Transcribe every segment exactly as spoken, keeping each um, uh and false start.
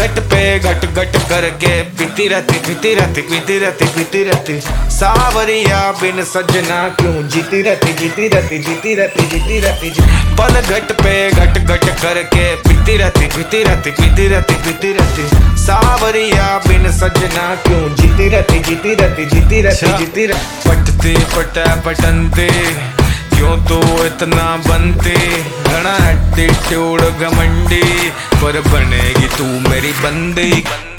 घट पे घट घट करके पीती रहती पीती रहती पीती रहती पीती रहती सावरिया बिन सजना क्यों जीती रहती जीती रहती जीती रहती जीती रहती पल घट पे घट घट करके पीती रहती पीती रहती पीती रहती पीती रहती सावरिया बिन सजना क्यों जीती रहती जीती रहती जीती रहती जीती रहती पटती पटा पटनती क्यों तू इतना बनती घना एटीट्यूड घमंडी पर बनेगी तू मेरी बंदी।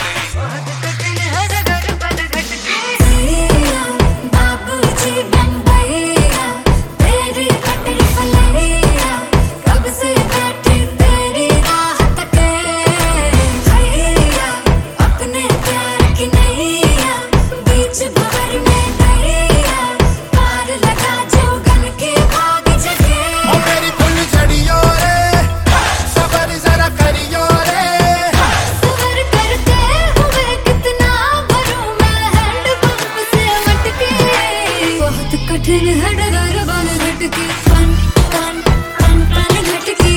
कठिन है डगर बन घटकी पन पन पन पन घटकी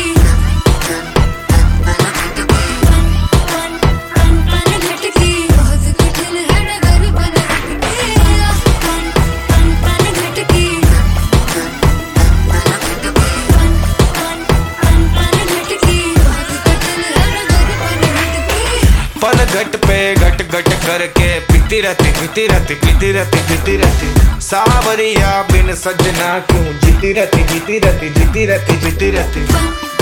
पन पन पन पन घटकी बहुत कठिन है डगर बन घटकी पन पन पन घटकी पन पन पन पन घटकी बहुत कठिन है डगर बन घटकी पल घट पे घट घट करके पीती रहती पीती रहती पीती रहती पीती रहती सावरिया बिन सजना क्यों जीती रहती जीती रहती जीती रहती जीती रहती।